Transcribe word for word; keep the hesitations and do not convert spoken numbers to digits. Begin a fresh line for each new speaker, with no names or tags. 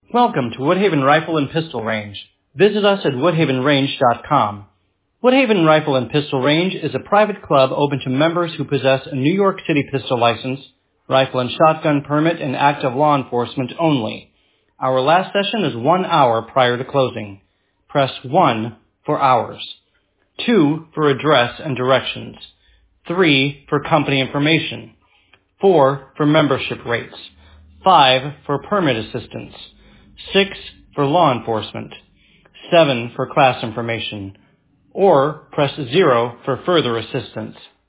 Welcome to Woodhaven Rifle and Pistol Range. Visit us at woodhaven range dot com. Woodhaven Rifle and Pistol Range is a private club open to members who possess a New York City pistol license, rifle and shotgun permit, and active law enforcement only. Our last session is one hour prior to closing. Press one for hours. two for address and directions. three for company information. four for membership rates. five for permit assistance. six for law enforcement. seven for class information. Or press zero for further assistance.